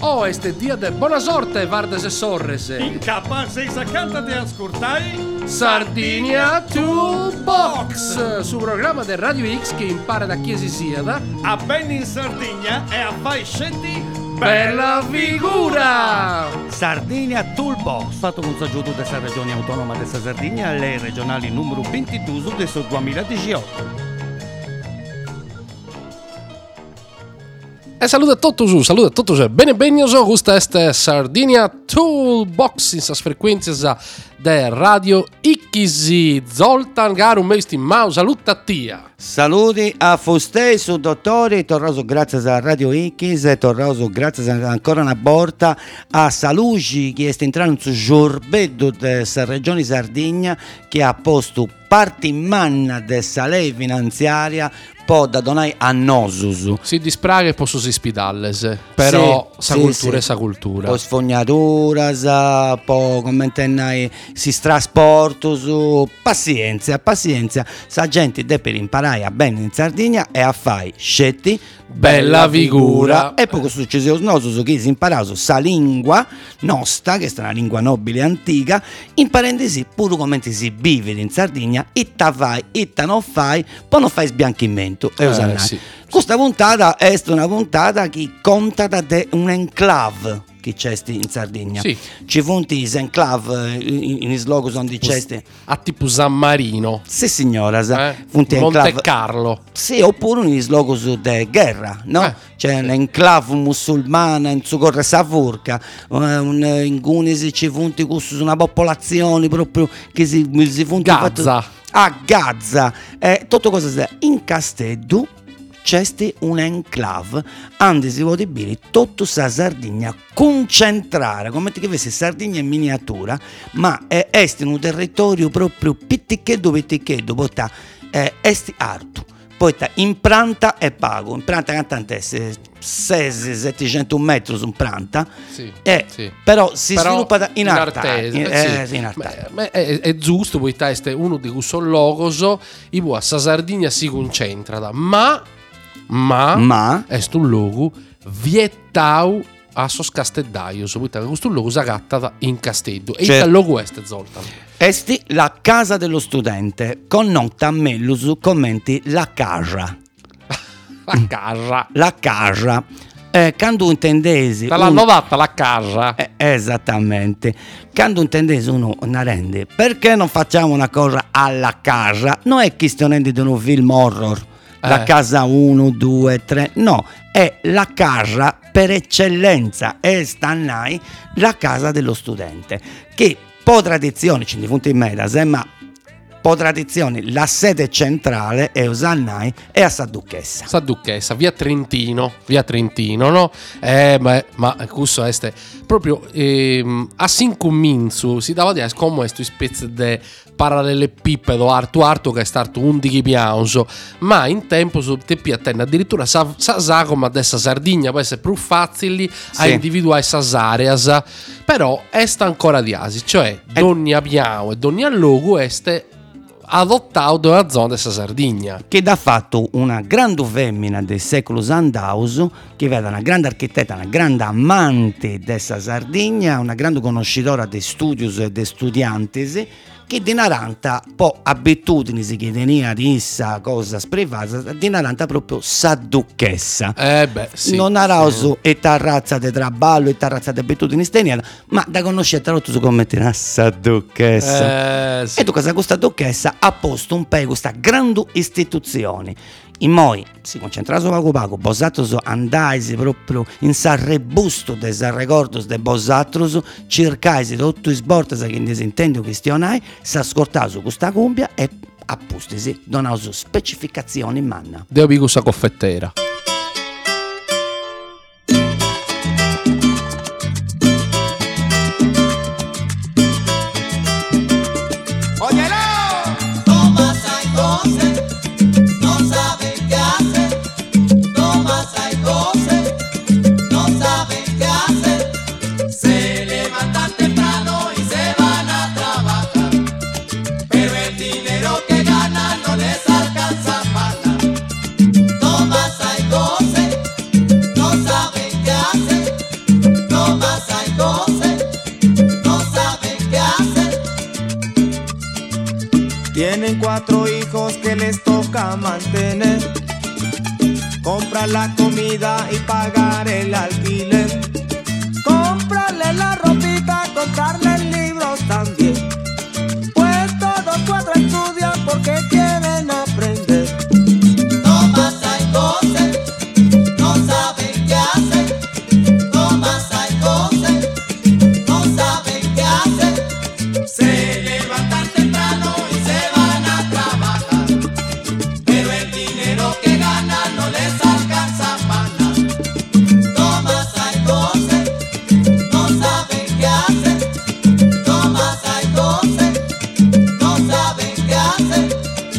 Oh, este dia de buona sorte, Vardes e Sorres. In capa 650 de ascoltai Sardinia Toolbox, su programma del Radio X che impara da chi si sieda a ben in Sardegna e a fai scetti bella figura. Sardinia Toolbox, fatto con saggiuto della regione autonoma della Sardegna, le regionali numero 22 del 2018. E saluto a tutti, bene, questa è Sardinia Toolbox in sas frequenze de Radio X. Zoltan Garu Mesti Mau, saluta a tia. Saluti a Fostei, su dottore, torroso grazie a Radio X, e torroso grazie ancora una volta a Salugi che sta entrando sul giorbedo della regione Sardegna che ha posto parte in manna della lei finanziaria po' da donai a nosus. Si dispraga e posso si spidalles, però sa cultura e sa cultura. Po' sfognaturas, po' commentennai si trasportus, pazienza, sa gente deve per imparare a bene in Sardegna e a fai scetti bella figura. E poi cosa succede nosus che si imparato sa lingua nostra, che è una lingua nobile e antica, imparendisi pure come si vive in Sardegna, itta fai, itta non fai, poi non fai sbianchimento. Sì. Questa puntata è una puntata che conta da un enclave che c'è in Sardegna. Sì. Ci funti enclave in slogo sono di ceste a tipo San Marino. Sì signora, Monte enclave. Carlo. Sì, oppure in slogo su de guerra, no? C'è un enclave musulmana in su corre Savurca, in Gunisi ci funti su una popolazione proprio che si funti Gaza. A Gaza, tutto cosa sta in Casteddu c'è un enclave andi si può dire tutta la Sardegna concentrare come che avesse Sardegna in miniatura, ma è in un territorio proprio pitticcheddo porta esti arto poi in pranta e pago in pranta cantante 600-700 metri su pranta sì. Però si sviluppa in artese è giusto poi è uno di questo logos i a Sardegna si concentra ma è un luogo vietau a sos casteddaios questo luogo si agatta in Casteddu e il luogo è Zoltan. Esti la casa dello studente, con nota mellus commenti la casa. La casa. Quando intendesi l'hanno data la casa. Esattamente. Quando intendesi uno una rende, perché non facciamo una cosa alla casa? Non è questione di un film horror. La casa 1, 2, 3, no, è la casa per eccellenza, è stannai la casa dello studente, che po' tradizione, ci funti in medas, ma po' tradizione, la sede centrale è Osannai e a Sadduchessa, via Trentino, no? Ma questo è proprio a Sincuminzu si dava a dire come questo spezzo di parallelepipedo arto che è stato un di chipianso, ma in tempo su tepi attende addirittura sa come adesso Sardegna può essere più facile a individuare essas areas, però è ancora di asi, cioè donni abbiamo e donni al logo este adottato dalla zona della Sardegna che ha fatto una grande femmina del secolo Sandaus che vede una grande architetta, una grande amante della Sardegna, una grande conoscitora dei studios e dei studiantes che di naranta po' abitudini si chiedenia di essa cosa sprevasa di naranta proprio Sadduchessa non arauso e terrazza di traballo e terrazza di abitudini steniana ma da conoscere tutto su come a Sadduchessa e tu cosa questa Duchessa ha posto un po' questa grande istituzione in moi si concentra su pago bosatros andaisi proprio in sarrebusto des ricordos de bosatros cercaisi tutto i sbortes che in disintendo questionai s'ascoltare su questa cumbia e appustisi donauso specificazioni in manna devo più questa coffettera. hijos que les toca mantener, comprar la comida y pagar el alquiler, comprarle la ropita, comprarle libros también, pues todos cuatro estudian porque quieren aprender. Tomás hay cosas, no saben qué hacer. Tomás hay cosas, no saben qué hacer. Se levantan temprano y se van a trabajar, pero el dinero que ganan no les alcanza para nada. Tomás hay cosas, no saben qué hacer. Tomás hay cosas, no saben qué hacer.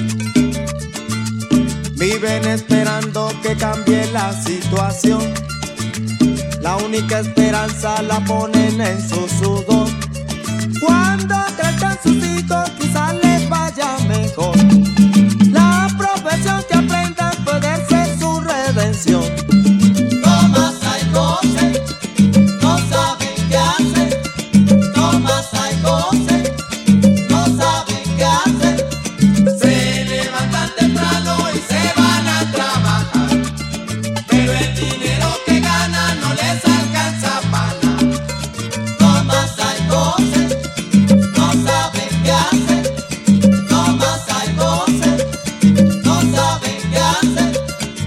Viven esperando que cambie la situación, la única esperanza la ponen en su sudor. Cuando crezcan sus hijos quizás les vaya mejor, la profesión que aprendan puede ser su redención. Tomás hay cosas, no saben qué hacer. Tomás hay cosas, no saben qué hacer. Se levantan temprano y se van a trabajar, pero el dinero que ganan no les alcanza para nada. Tomás hay cosas, no saben qué hacer. Tomás hay cosas, no saben qué hacer.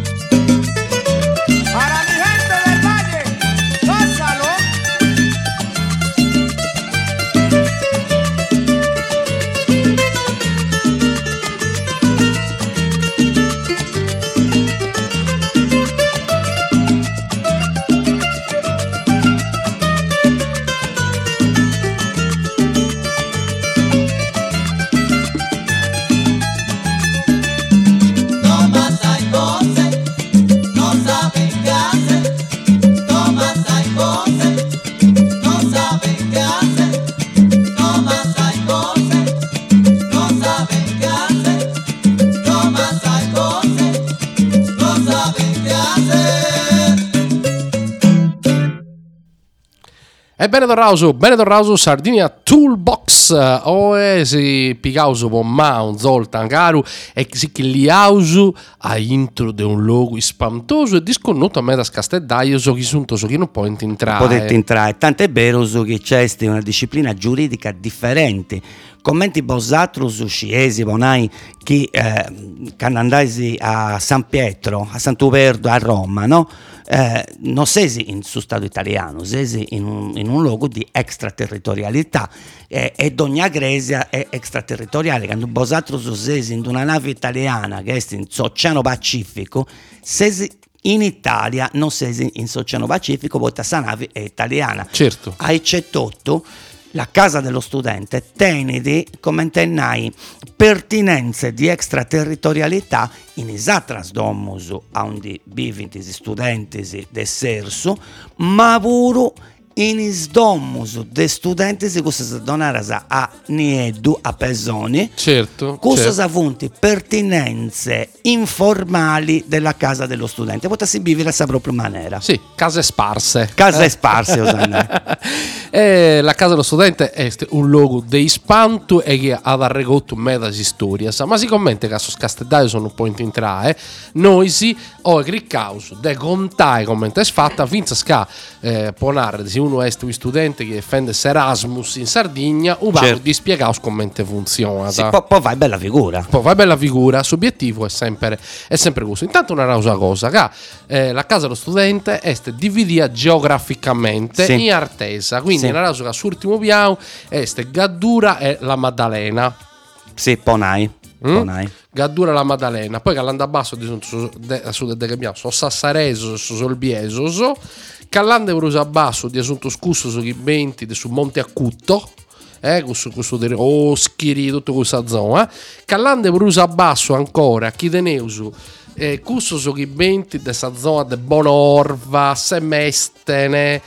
Para mi gente del valle, gózalo. Tomás hay cosas, no saben qué hacer. Tomás hay cosas, no saben qué hacer. Tomás hay cosas, no saben qué hacer. Tomás hay cosas, no saben qué hacer. E bene tornato Sardinia Toolbox, oesi picauso po Mount Zoltan Caru e si che li auso a intro de un logo spamtoso e disconnuto a me da scasteddaio so chi sunto so chi non può entrare. Potete entrare, tant'è vero che c'è una disciplina giuridica differente. Commenti vosatrus sciesi bonai che andai a San Pietro, a Sant'Uperto, a Roma, no? Non sesi in su Stato italiano, sesi in un luogo di extraterritorialità e ogni agresia è extraterritoriale. Quando vosatrus sesi in una nave italiana che è in Oceano Pacifico, sesi in Italia, non sesi in Oceano Pacifico, perché questa nave è italiana. Certo. A eccetto la casa dello studente tenedi come tennai pertinenze di extraterritorialità in esatras domus a onde vivintis studentis de sersu, ma pure in is domus de studentis cussas donaras a nieddu a pesoni, Certo. cussas avunti pertinenze informali della casa dello studente, potessi vivere a propria maniera. Sì, case sparse. Case sparse, La casa dello studente è un luogo di spanto e che ha arregotto medas storias, ma si commenta che a scasteddaio sono un po' in entrare, noi si ho criccaus de contai commenta è fatta finza sca ponare se uno è un studente che difende Erasmus in Sardegna un Certo. di spiegaus come funziona. sì, poi fai bella figura. Poi fai bella figura, subiettivo è sempre questo. Intanto una cosa che la casa dello studente è dividita geograficamente Sì. in artesa, quindi Sì. una cosa che sull'ultimo piano è Gaddura e la Maddalena. Sì, ponai. Gaddura e la Maddalena, poi che all'anda basso su che abbiamo so Sassareso, su Solbieso, Callande Brusa basso di assunto scusso su Ghibenti su Monte Accutto, questo schiri tutto questa zona, Callande Brusa basso ancora chi deneusu cusso su Ghibenti dessa zona de Bonorva, Semestene,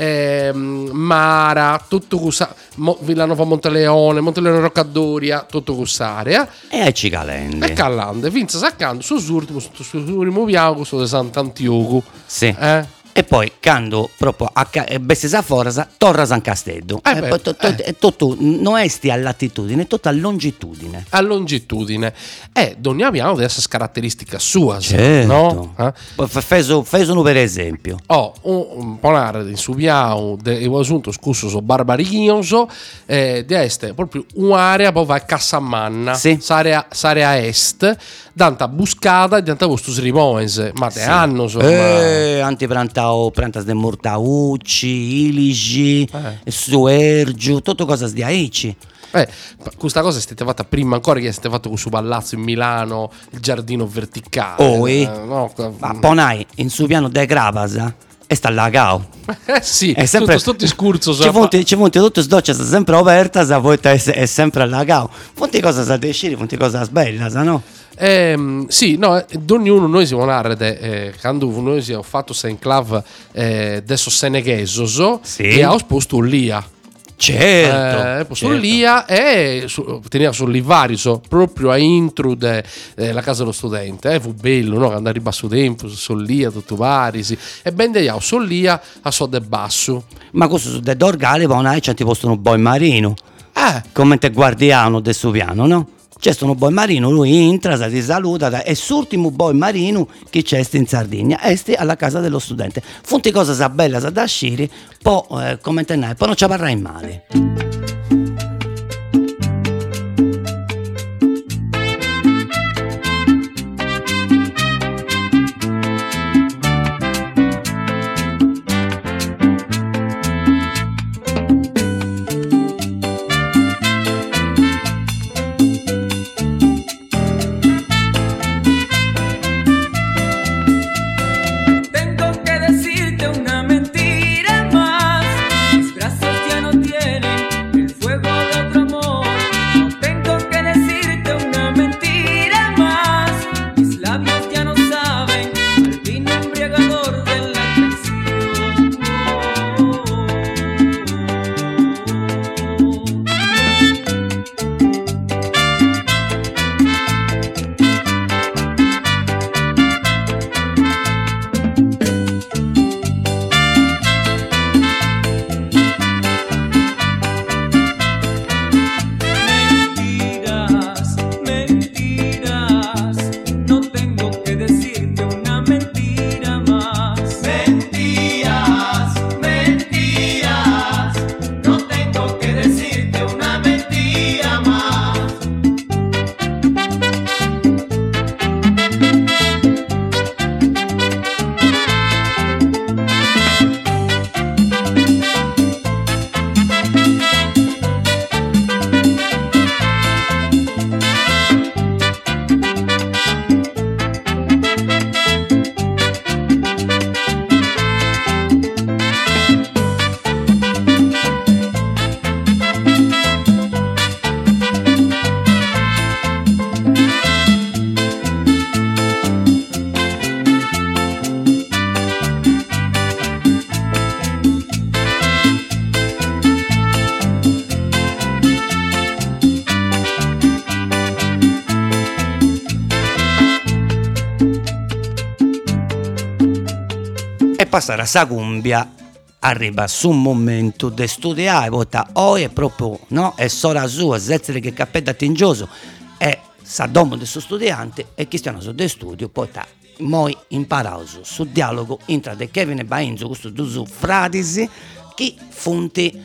Mara, tutto questa Villanova Monteleone Roccadoria, tutto quest'area E ai Cicalende. e Callande, finza saccando su primo piano questo di Sant'Antioco. Sì. E poi, quando proprio bessi sa forza, torra San Castello. Tutto non esti a latitudine, tutto a longitudine. A longitudine. Ogni piano deve essere caratteristica sua, Certo. no? Fesono per esempio. Un ponare in su piano del assunto scusso so barbarignoso di est proprio un'area poi va a Cassamanna, Sì. s'area est, danta buscata e danta vostos rimonse, ma te hanno Plantas de mortaucci, iligi, suergiu, tutto cose di aici. questa cosa è stata fatta prima ancora che è stata fatta con su palazzo in Milano, il giardino verticale. No? Ma ponai in su piano de Gravasa e sta lagao. Sì, È sempre tutto scurzo. ci funti tutte sdocce sempre aperta, sa poi è sempre allagao. Funti cosa sa decire, funti cosa sbella, sa no? Sì, no, ognuno noi siamo narrate quando noi siamo fatto Saint Clav adesso Seneghesos Sì. e ha sposto Lia. Certo. Posto Lia e teneva vari proprio a intro la casa dello studente, fu bello, no? Andare in basso tempo su Lia tutto vari, sì. E ben deiamo su Lia a so de basso. Ma questo su de Dorgale va una c'è tipo un boy marino. Come te guardiano del suo piano, no? C'è un boy marino, lui entra, ti saluta e l'ultimo boy marino che c'è in Sardegna, esti alla casa dello studente. Funti cosa sa bella sa da sciri, poi come te poi non ci parrai male. Tengo que decirte una mentira más. Mis brazos ya no tienen el fuego de otro amor. No tengo que decirte una mentira más. Mis labios ya no saben al vino embriagador de la traición. Mentiras, mentiras, no tengo que decirte una mentira más. Mentiras, mentiras, no tengo que decirte una mentira más. E passare a Sagumbia arriva su un momento di studiare, poi è proprio, no? È sora sua, zezzere che cappetta tingioso, è sa domo del suo studiante e chi stiano su de studio, poi moi imparauso sul dialogo intra de Kevin e Baenzo, questo due frasi, chi funti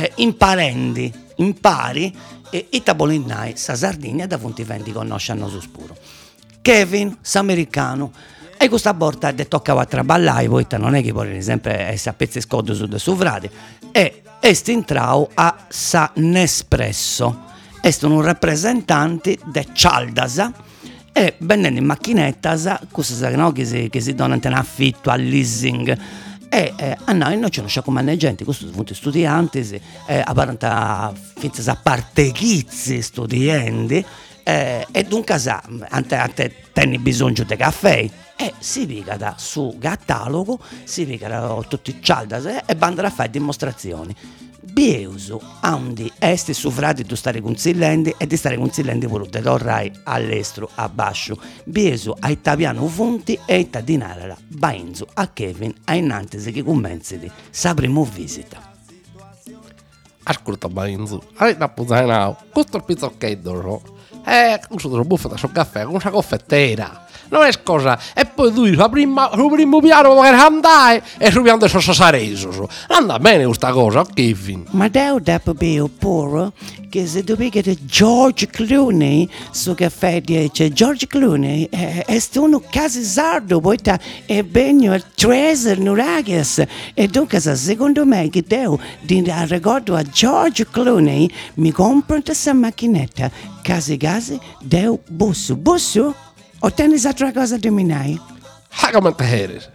impari e itabolinai sa Sardegna da funti vendi conoscerno su spuro. Kevin, s'americano, e questa volta te toccava traballare, poi non è che poi sempre sapesse scodo su de su frate, e est intrao a sa Nespresso, est un rappresentante de Cialdasa, e venendo in macchinetta, queste no, che si donano in affitto, al leasing, e a noi ci conosciamo come gente, questi sono studianti, a finza a parte chizzi studenti, e dunque ante tenni bisogno di caffè e si pica su catalogo, si pica tutti i cialdas e vanno a fare dimostrazioni. Beuso, onde este su frate tu stare consigliando e di stare consigliando volute torrai all'estero a bascio. Beuso a Ittaviano Fonti e Itta dinarala Bainzo a Kevin a innanzi che commenzi di sa prima visita. Ascolta Bainzu, avete appuntato questo il pizzocchetto, questo te lo buffo da sul caffè con una caffettiera. Non è cosa, e poi tu sul primo piano per andare e sul piano adesso sareso. Anda bene questa cosa, Kevin. Ma devo sapere pure che se tu pigli George Clooney su caffè dice George Clooney è uno quasi sardo, poi è bene il treasure nuragas e dunque secondo me che devo di ricordo a George Clooney mi compro questa macchinetta casi devo busso o tenis altra cosa di minai? Come te eres?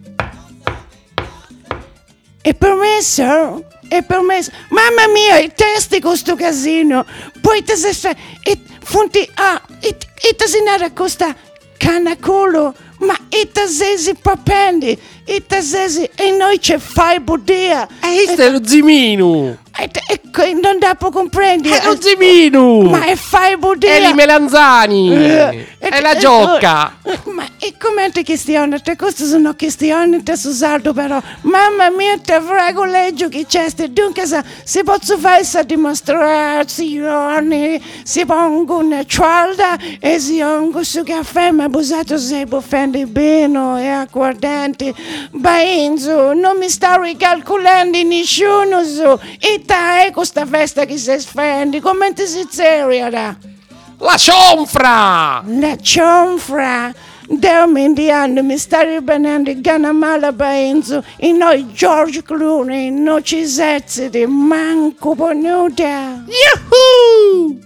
È permesso? È permesso? Mamma mia, i testi con sto casino. Poi te sei fonti e te si nara costa canacolo. Ma e te sei papendi. E te sei e noi c'è fai budia. Questo è lo zimino. Non da può comprendere. È lo zimino. Ma è fai budia. E i melanzani. E la giocca. Ma e com'è te questione? Te queste sono questioni te usardo però. Mamma mia, te prego leggio che c'è. Dunque si posso fare questa dimostrazione. Si pongo una cialda e si pongo su caffè ma abusato se buffendi bene e acquardante. Bainzo, non mi sta ricalcolando nessuno su. E è questa festa che si sfendi, come ti si seria? La cionfra! La cionfra! Dio indiano mi sta ribenendo il ganamala Bainzo e noi George Clooney non ci sezzi di manco ponuta. Yuhu!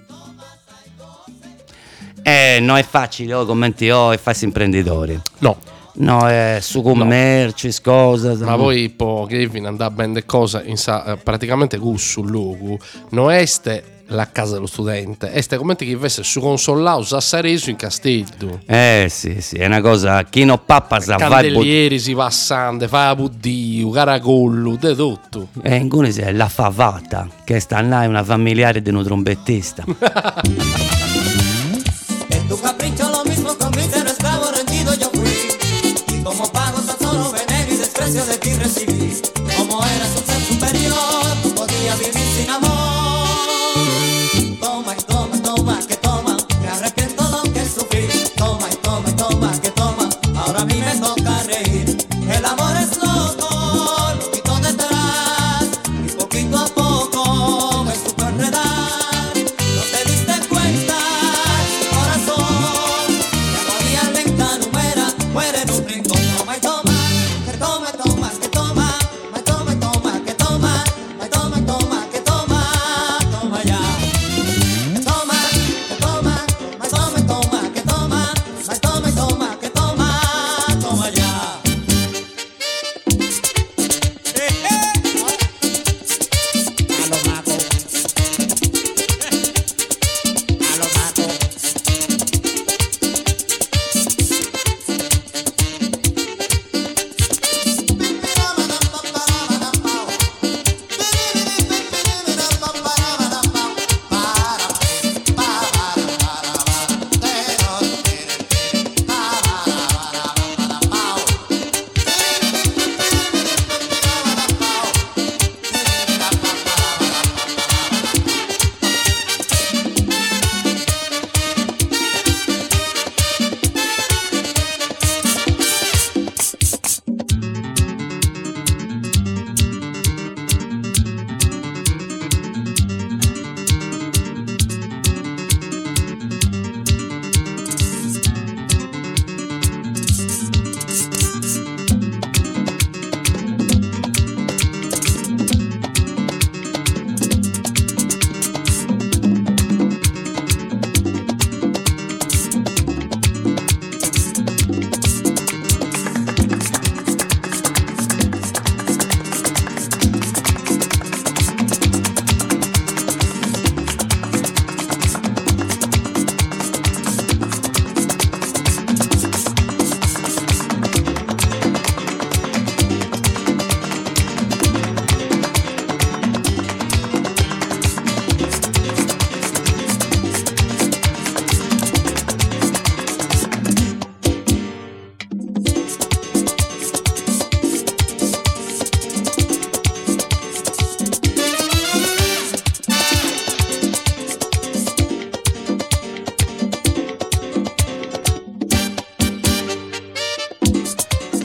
Non è facile, commenti e farsi imprenditori. No, è su commercio, cose. ma poi poi Kevin andava bene le cose praticamente sul luogo non este la casa dello studente, este come che invece su consollato a Sareso in Castello. Sì, è una cosa chi non pappa sa candelieri si passante, fa a buddio, caracollo, de tutto. In Gunese è la favata, che sta là è una familiare di un trombettista. En tu capricho lo mismo convite, no esclavo rendido yo fui. Y como pago tan solo veneno y desprecio de ti recibí. Como eras un ser superior, no podía vivir sin amor. Toma y toma, toma, que toma, me arrepiento lo que sufrí. Toma y toma, y toma, que toma, ahora a mí me toca reír. El amor es loco, loquito detrás, y poquito a poco me supo enredar. No te diste cuenta, corazón, que agonía lenta numera, muere en un rincón. Toma y toma, que toma, toma, que toma, me toma y toma, que toma, me toma y toma, que toma, toma ya. Que toma, que toma, me toma y toma, que toma, me toma y toma, que toma, toma ya. A lo mato. A lo mato.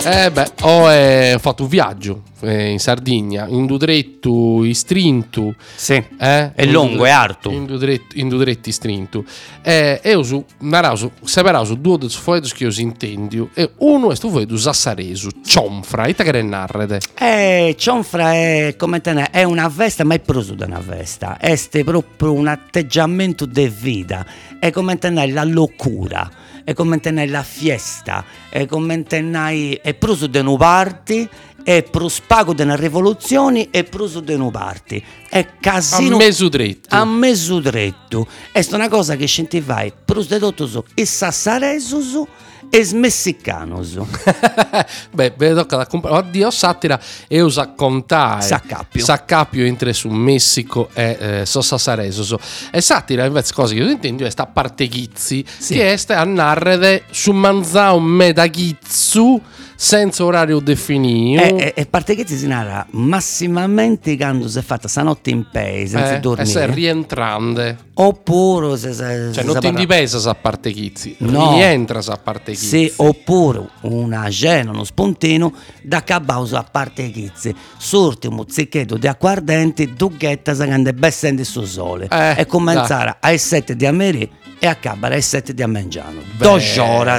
Ho fatto un viaggio in Sardegna, in Dudrettu, istrintu. Sì, è lungo, è arto. In Dudretti istrintu. E io separavo due dei foetus che io intendio. E uno è sto foetus assaresu, cionfra, ita che ne narrete. Cionfra è come tenere, è una vesta, ma è prosu da una vesta. È proprio un atteggiamento di vita. È come tenere la locura. È come tenere la fiesta. È come tenere, è prosu di una parte. È pro spago della rivoluzione e proso de nu parti. È casino a mesudretto. È una cosa che scentivai pros de totus e sassaresus e smessicanos. Beh, vedo che oddio satira e usa contare. S'accappio entre su Messico e Sassaresus. E satira invece cosa che io intendo è sta parte ghizzi, sì, che è a narrere su manzao medaghizzu senza orario definito. E parte che si narra massimamente quando si è fatta stanotte in paese senza dormire. E se rientrande. Oppure cioè non ti indipesa sa parte chizzi, no, rientra sa parte chizzi. Sì, oppure una cena, uno spuntino da cabauso a parte chizzi. Sorti un mozzichetto di acquardente, dughetta sa che bessende su sole. E cominciare alle 7 di amerie e accabare alle 7 di mangiano. 2 ore.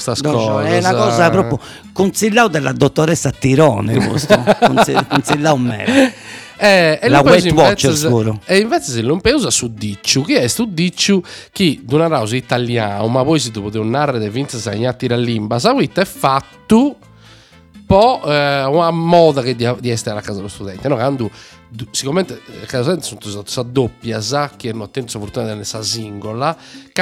È una cosa proprio consigliato della dottoressa Tirone, consigliato me. La Weight Watcher scuro. E invece se non usa su Dicciu, che è sto Dicciu che d'una rausa italiano, ma poi si poteva narrare di Vince Sagnati all'imba, è fatto po' una moda che di essere a casa dello studente, no? Quando sicuramente a casa dello studente sono doppia, che hanno attento fortuna nella singola,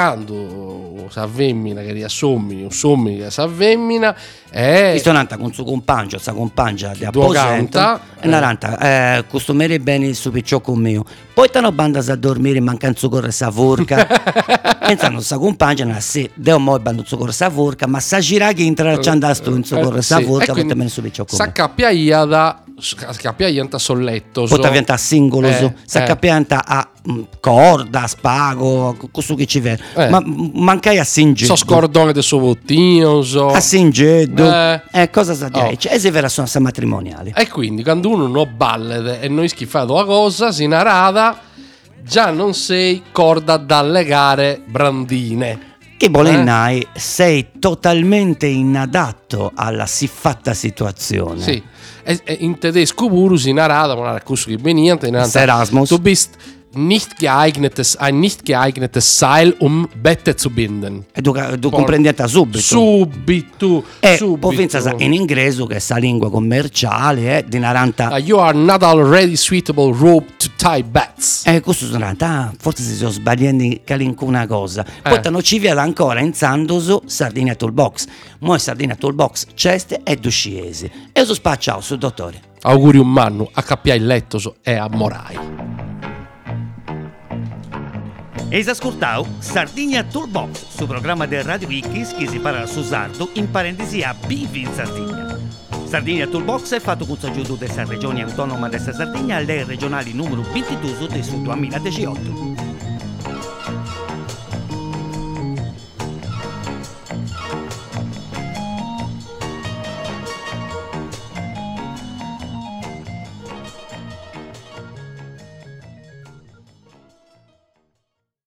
quando sa femmina che riassommi, un sommi che sa femmina e questo nanta con suo compagno, sa compagna di apposento e naranta costumere bene su picciocco mio. Poi t'hanno banda a dormire mancanza corre sa forca. Pensano sa compagna sì, devo mo bando su corre sa forca, ma sa gira che intralciando a sto in su corre sa forca, poi bene su picciocco. Sa cappia anta solletto. Poi diventa singolo, sa cappia a corda, spago, questo che ci vede. Ma mancai a singeddo. Scordone del suo bottino, a singeddo. Cosa sa dire? E se vera sono matrimoniali. E quindi quando uno non balle e noi schifato la cosa, si narada, già non sei corda da legare brandine. Che Bolenai sei totalmente inadatto alla siffatta situazione. Sì. E in tedesco pure si narada, ma non che benient, Erasmus. Du bist ein nicht geeignetes Seil Bette zu binden. E tu comprendi subito. Subito. Poi pensa in inglese che è la lingua commerciale di naranta. You are not already suitable rope to tie bets. Questo sono forse si sono sbagliando una cosa. Poi non ci vede ancora in Sandoso Sardegna Toolbox. Mo Sardegna Toolbox Ceste e Dusciesi. E io spacciao su dottore. Auguri un manno a cappia il letto e a morai. Eis ascoltau Sardegna Toolbox, su programma del Radio Wikis che si parla su sardo in parentesi a Bivi in Sardegna. Sardegna Toolbox è fatto con l'aiuto della regione autonoma della Sardegna alle regionali numero 22 del 2018.